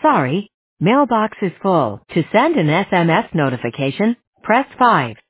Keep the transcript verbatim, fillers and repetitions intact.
Sorry, mailbox is full. To send an S M S notification, press five.